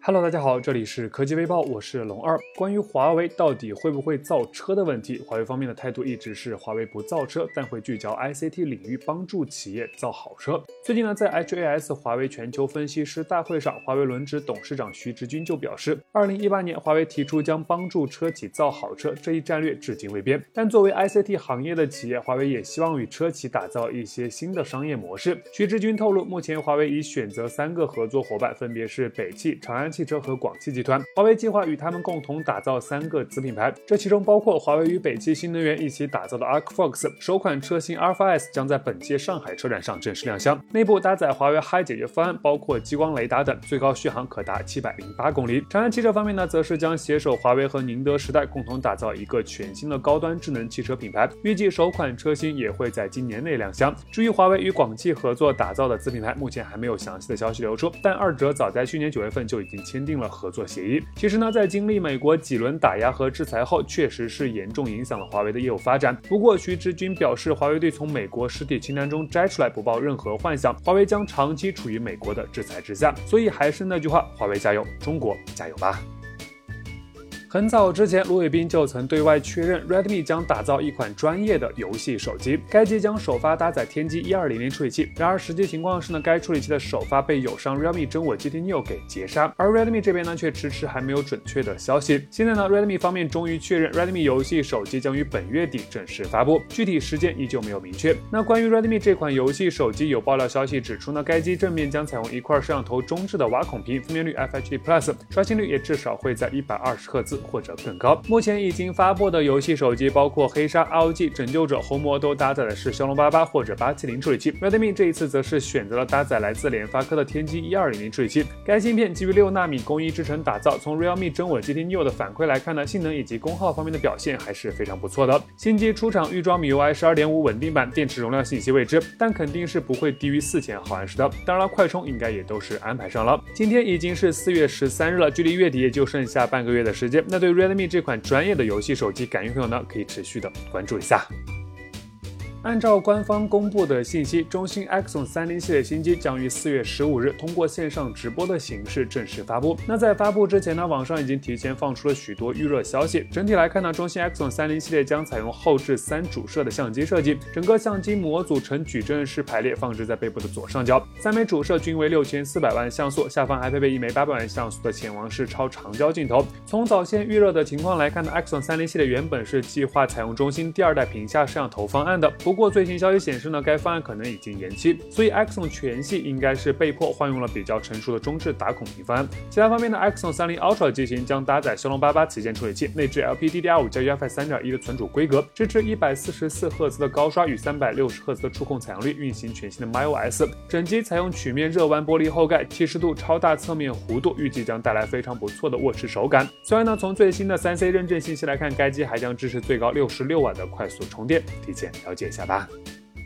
Hello， 大家好，这里是科技微报，我是龙二。关于华为到底会不会造车的问题，华为方面的态度一直是华为不造车，但会聚焦 ICT 领域，帮助企业造好车。最近呢，在 HAS 华为全球分析师大会上，华为轮值董事长徐直军就表示，2018年华为提出将帮助车企造好车这一战略至今未变。但作为 ICT 行业的企业，华为也希望与车企打造一些新的商业模式。徐直军透露，目前华为已选择3个合作伙伴，分别是北汽、长安汽车和广汽集团。华为计划与他们共同打造3个子品牌，这其中包括华为与北汽新能源一起打造的 ArcFox 首款车型 Alpha S 将在本届上海车展上正式亮相，内部搭载华为 Hi 解决方案，包括激光雷达等，最高续航可达708公里。长安汽车方面呢，则是将携手华为和宁德时代共同打造一个全新的高端智能汽车品牌，预计首款车型也会在今年内亮相。至于华为与广汽合作打造的子品牌，目前还没有详细的消息流出，但二者早在去年9月份就已经签订了合作协议。其实呢，在经历美国几轮打压和制裁后，确实是严重影响了华为的业务发展。不过徐直军表示，华为对从美国实体清单中摘出来不抱任何幻想，华为将长期处于美国的制裁之下。所以还是那句话，华为加油，中国加油吧。很早之前，卢伟斌就曾对外确认 Redmi 将打造一款专业的游戏手机，该机将首发搭载天玑1200处理器。然而实际情况是呢，该处理器的首发被友商 Realme 真我 GT Neo 给截杀，而 Redmi 这边呢却迟迟还没有准确的消息。现在呢 Redmi 方面终于确认 Redmi 游戏手机将于本月底正式发布，具体时间依旧没有明确。那关于 Redmi 这款游戏手机，有爆料消息指出呢，该机正面将采用一块摄像头中置的挖孔屏，分辨率 FHD Plus， 刷新率也至少会在120赫兹或者更高。目前已经发布的游戏手机包括黑鲨、ROG、拯救者、红魔都搭载的是骁龙88或者870处理器。Redmi 这一次则是选择了搭载来自联发科的天玑1200处理器，该芯片基于6纳米工艺制成打造。从 Realme 真我 GT Neo 的反馈来看呢，性能以及功耗方面的表现还是非常不错的。新机出厂预装 MIUI 12.5 稳定版，电池容量信息未知，但肯定是不会低于4000毫安时的。当然了，快充应该也都是安排上了。今天已经是4月13日了，距离月底也就剩下半个月的时间。那对 Redmi 这款专业的游戏手机感兴趣朋友呢，可以持续的关注一下。按照官方公布的信息，中兴 Axon 30系列新机将于4月15日通过线上直播的形式正式发布。那在发布之前呢，网上已经提前放出了许多预热消息。整体来看呢，中兴 Axon 30系列将采用后置3主摄的相机设计，整个相机模组呈矩阵式排列，放置在背部的左上角。3枚主摄均为6400万像素，下方还配备1枚800万像素的潜望式超长焦镜头。从早先预热的情况来看呢， Axon 30系列原本是计划采用中兴第2代屏下摄像头方案的，不过最新消息显示呢，该方案可能已经延期，所以 Axon 全系应该是被迫换用了比较成熟的中置打孔屏方案。其他方面的 Axon 30 Ultra 机型将搭载骁龙88旗舰处理器，内置 LPDDR5 加 UEFI 3.1 的存储规格，支持144赫兹的高刷与360赫兹的触控采样率，运行全新的 MyOS。整机采用曲面热弯玻璃后盖，70度超大侧面弧度，预计将带来非常不错的握持手感。虽然呢，从最新的3C 认证信息来看，该机还将支持最高66瓦的快速充电，提前了解一下吧。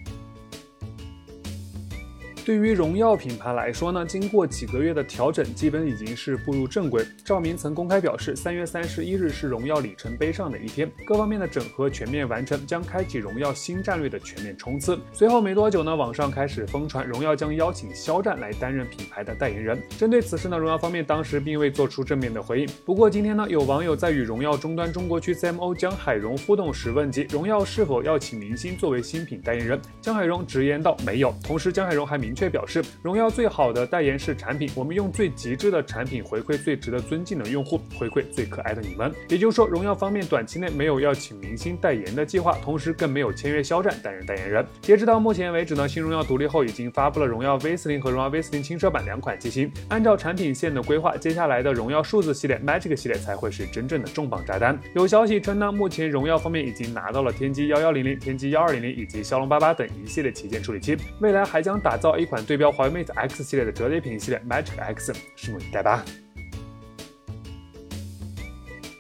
对于荣耀品牌来说呢，经过几个月的调整，基本已经是步入正轨。赵明曾公开表示，3月31日是荣耀里程碑上的一天，各方面的整合全面完成，将开启荣耀新战略的全面冲刺。随后没多久呢，网上开始疯传荣耀将邀请肖战来担任品牌的代言人。针对此事呢，荣耀方面当时并未做出正面的回应。不过今天呢，有网友在与荣耀终端中国区 CMO 江海荣互动时问及荣耀是否要请明星作为新品代言人，江海荣直言道没有。同时江海荣还明确表示，荣耀最好的代言是产品，我们用最极致的产品回馈最值得尊敬的用户，回馈最可爱的你们。也就是说，荣耀方面短期内没有要请明星代言的计划，同时更没有签约肖战担任代言人。截止到目前为止呢，新荣耀独立后已经发布了荣耀 V40 和荣耀 V40 轻奢版2款机型。按照产品线的规划，接下来的荣耀数字系列 Magic 系列才会是真正的重磅炸弹。有消息称呢，目前荣耀方面已经拿到了天玑1100、天玑1200以及骁龙88等一系列旗舰处理器，未来还将打造一款对标华为 Mate X 系列的折叠屏系列 Magic X， 拭目以待吧。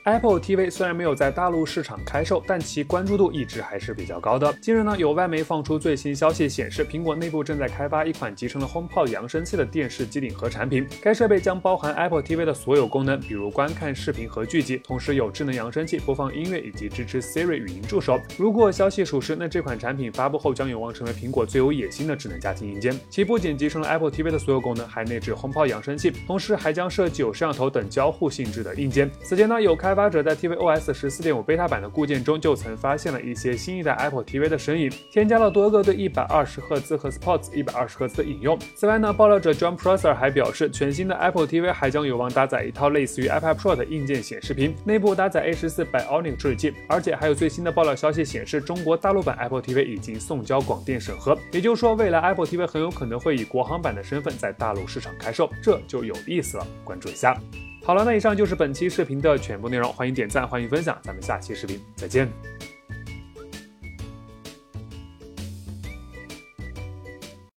Apple TV 虽然没有在大陆市场开售，但其关注度一直还是比较高的。近日呢，有外媒放出最新消息显示，苹果内部正在开发一款集成了 HomePod 扬声器的电视机顶盒产品。该设备将包含 Apple TV 的所有功能，比如观看视频和剧集，同时有智能扬声器播放音乐以及支持 Siri 语音助手。如果消息属实，那这款产品发布后将有望成为苹果最有野心的智能家庭硬件。其不仅集成了 Apple TV 的所有功能，还内置 HomePod 扬声器，同时还将设计有摄像头等交互性质的硬件。此前呢，有开发者在 tvOS 14.5 beta 版的固件中就曾发现了一些新一代 Apple TV 的身影，添加了多个对120赫兹和 Sports 120赫兹的应用。此外呢，爆料者 John Prosser 还表示，全新的 Apple TV 还将有望搭载一套类似于 iPad Pro 的硬件显示屏，内部搭载 A14 Bionic 处理器，而且还有最新的爆料消息显示，中国大陆版 Apple TV 已经送交广电审核，也就是说，未来 Apple TV 很有可能会以国行版的身份在大陆市场开售，这就有意思了，关注一下。好了，那以上就是本期视频的全部内容，欢迎点赞，欢迎分享，咱们下期视频再见。